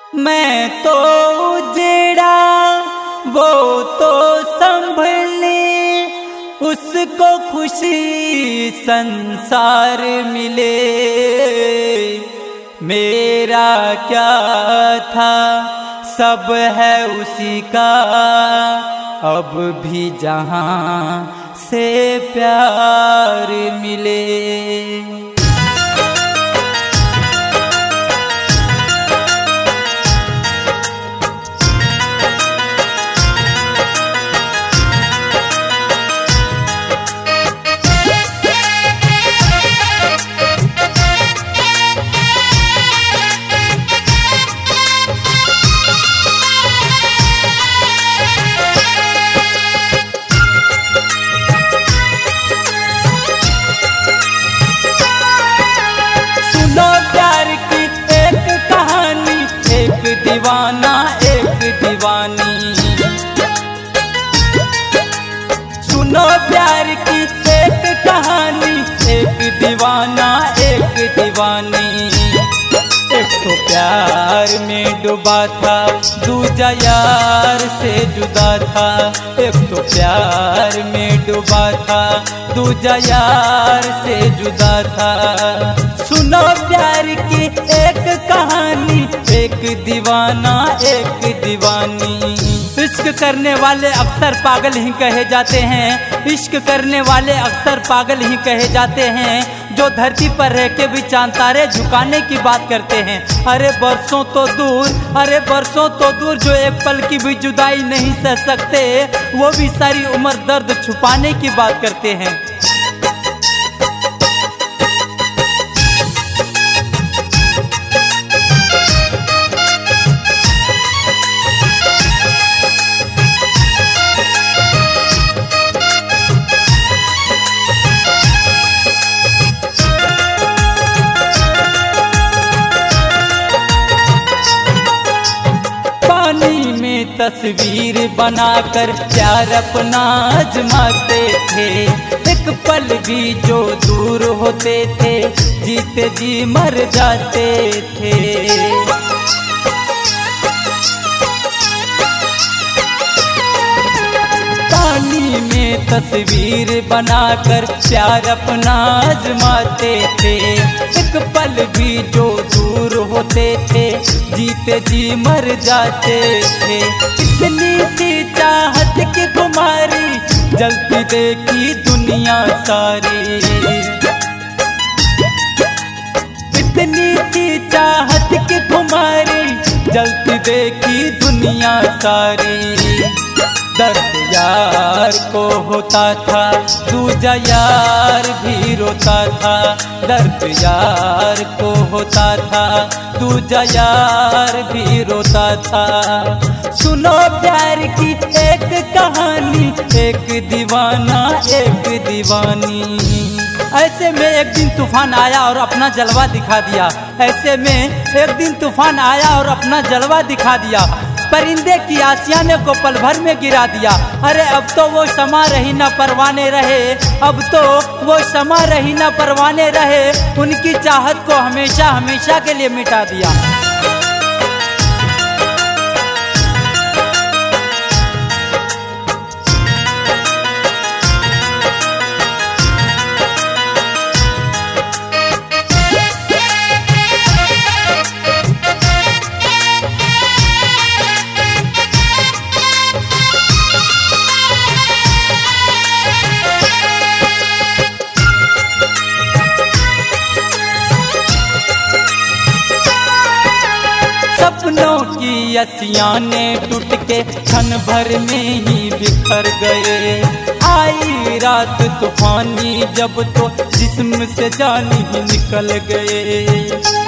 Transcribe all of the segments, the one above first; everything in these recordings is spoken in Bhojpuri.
मैं तो उजड़ा वो तो संभले, उसको खुशी संसार मिले। मेरा क्या था सब है उसी का, अब भी जहां से प्यार मिले। दीवाना एक दीवानी, सुनो प्यार की एक कहानी। एक दीवाना एक दीवानी, एक तो प्यार में डूबा था, दूजा यार से जुदा था। एक तो प्यार में डूबा था, दूजा यार से जुदा था। सुनो प्यार की एक कहानी, एक दीवाना एक दीवानी। इश्क करने वाले अक्सर पागल ही कहे जाते हैं, इश्क करने वाले अक्सर पागल ही कहे जाते हैं, जो धरती पर रह के भी चांद तारे झुकाने की बात करते हैं। अरे बरसों तो दूर, अरे बरसों तो दूर, जो एक पल की भी जुदाई नहीं सह सकते, वो भी सारी उम्र दर्द छुपाने की बात करते हैं। तस्वीर बनाकर प्यार अपना आजमाते थे, एक पल भी जो दूर होते थे, जीते जी मर जाते थे। पानी में तस्वीर बनाकर प्यार अपना आजमाते थे, एक पल भी जो दूर होते थे, जीते जी मर जाते थे। इतनी थी चाहत की खुमारी, जलती देखी दुनिया सारी। इतनी थी चाहत की खुमारी, जलती देखी दुनिया सारी। दर्द यार को होता था, दूजा यार भी रोता था। दर्द यार को होता था, दूजा यार भी रोता था। सुनो प्यार की एक कहानी, एक दीवाना एक दीवानी। ऐसे में एक दिन तूफान आया और अपना जलवा दिखा दिया। ऐसे में एक दिन तूफान आया और अपना जलवा दिखा दिया। परिंदे की आशियाने को पल भर में गिरा दिया। अरे अब तो वो समा रही न परवाने रहे, अब तो वो समा रही न परवाने रहे, उनकी चाहत को हमेशा हमेशा के लिए मिटा दिया। सपनों की असियाने टूट के क्षण भर में ही बिखर गए। आई रात तूफानी जब तो जिस्म से जान ही निकल गए।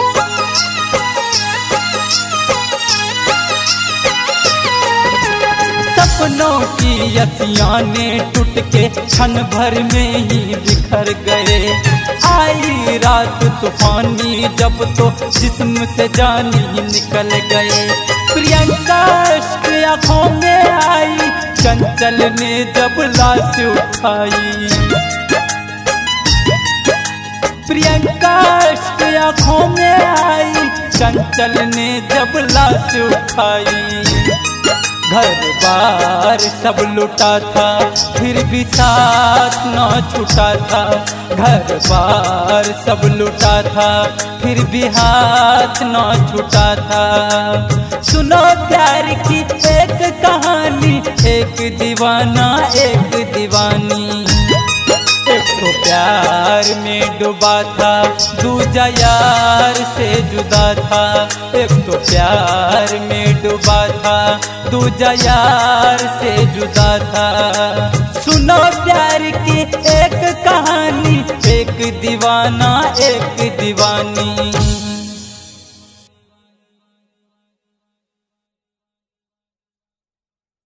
सपनों की असियाने टूट के क्षण भर में ही बिखर गए। आई रात तूफानी जब तो जिस्म से जान ही निकल गए। प्रियंका इश्क आँखों में आई, चंचल ने जब लाश उठाई। प्रियंका इश्क आँखों में आई, चंचल ने जब लाश उठाई। घर बार सब लुटा था, फिर भी साथ न छूटा था। घर बार सब लुटा था, फिर भी हाथ न छूटा था। सुनो प्यार की एक कहानी, एक दीवाना एक दीवानी। एक तो प्यार में डूबा था, दूजा यार से जुदा था। एक तो प्यार में डूबा था, दूजा यार से जुदा था। सुनो प्यार की एक कहानी, एक दीवाना एक दीवानी।